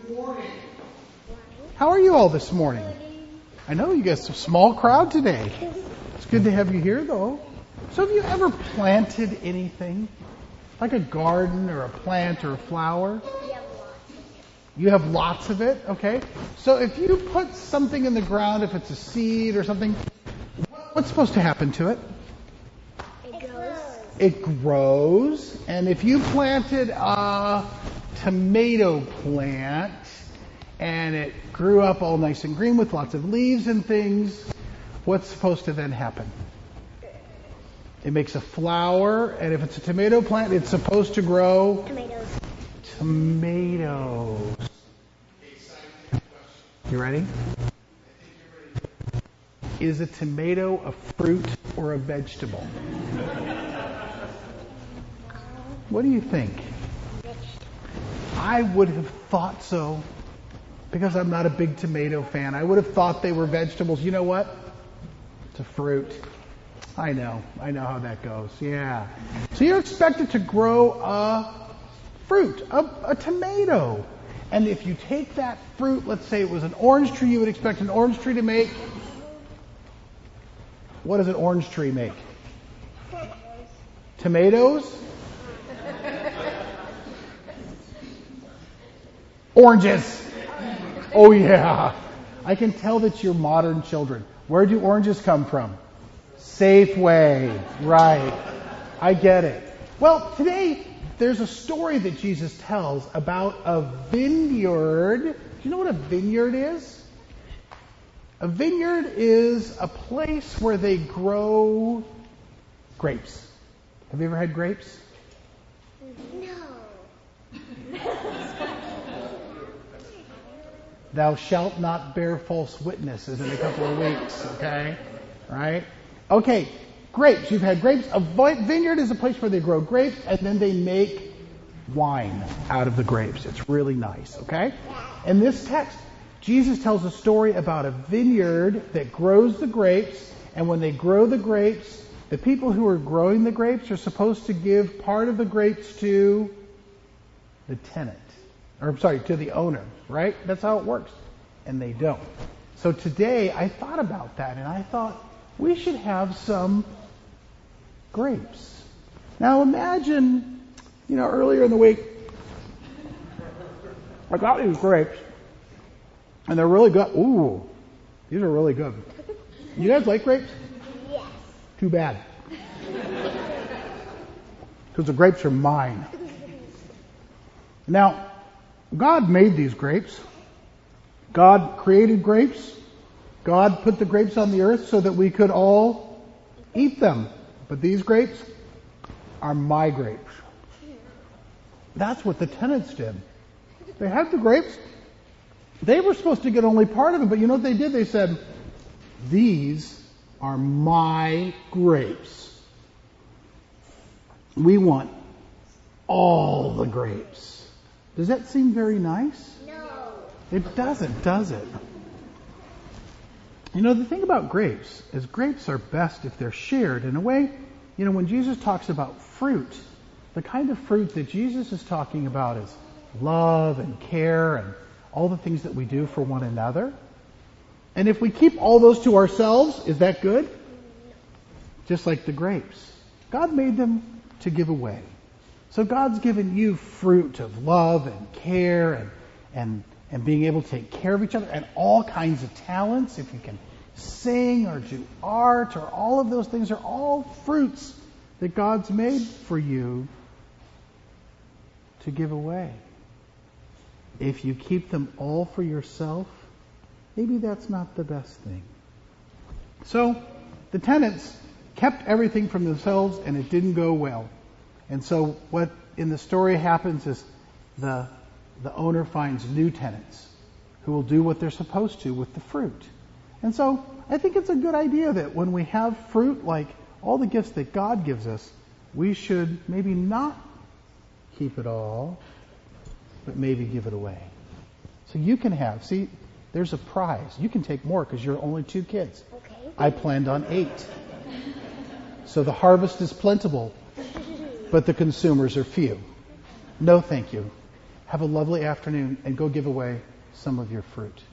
How are you all this morning? I know you guys are a small crowd today. It's good to have you here, though. So have you ever planted anything? Like a garden or a plant or a flower? You have lots of it, okay? So if you put something in the ground, if it's a seed or something, what's supposed to happen to it? It grows. And if you planted a tomato plant and it grew up all nice and green with lots of leaves and things, what's supposed to then happen? It makes a flower, and if it's a tomato plant, it's supposed to grow tomatoes. You ready? Is a tomato a fruit or a vegetable? What do you think? I would have thought so, because I'm not a big tomato fan. I would have thought they were vegetables. You know what? It's a fruit. I know how that goes. Yeah. So you're expected to grow a fruit, a tomato. And if you take that fruit, let's say it was an orange tree, you would expect an orange tree to make. What does an orange tree make? Tomatoes? Oranges. Oh yeah. I can tell that you're modern children. Where do oranges come from? Safeway. Right. I get it. Well, today there's a story that Jesus tells about a vineyard. Do you know what a vineyard is? A vineyard is a place where they grow grapes. Have you ever had grapes? No. Thou shalt not bear false witnesses in a couple of weeks, okay? Right? Okay, grapes. You've had grapes. A vineyard is a place where they grow grapes and then they make wine out of the grapes. It's really nice, okay? In this text, Jesus tells a story about a vineyard that grows the grapes, and when they grow the grapes, the people who are growing the grapes are supposed to give part of the grapes to the tenant. To the owner, right? That's how it works. And they don't. So today I thought about that, and I thought we should have some grapes. Now imagine, earlier in the week, I got these grapes, and they're really good. Ooh, these are really good. You guys like grapes? Yes. Too bad. Because the grapes are mine. Now, God made these grapes. God created grapes. God put the grapes on the earth so that we could all eat them. But these grapes are my grapes. That's what the tenants did. They had the grapes. They were supposed to get only part of it, but you know what they did? They said, these are my grapes. We want all the grapes. Does that seem very nice? No. It doesn't, does it? The thing about grapes is grapes are best if they're shared. In a way, when Jesus talks about fruit, the kind of fruit that Jesus is talking about is love and care and all the things that we do for one another. And if we keep all those to ourselves, is that good? Just like the grapes. God made them to give away. So God's given you fruit of love and care and being able to take care of each other and all kinds of talents. If you can sing or do art or all of those things are all fruits that God's made for you to give away. If you keep them all for yourself, maybe that's not the best thing. So the tenants kept everything from themselves and it didn't go well. And so what in the story happens is the owner finds new tenants who will do what they're supposed to with the fruit. And so I think it's a good idea that when we have fruit, like all the gifts that God gives us, we should maybe not keep it all, but maybe give it away. So you can there's a prize. You can take more because you're only 2 kids. Okay. I planned on 8. So the harvest is plentiful, but the consumers are few. No, thank you. Have a lovely afternoon and go give away some of your fruit.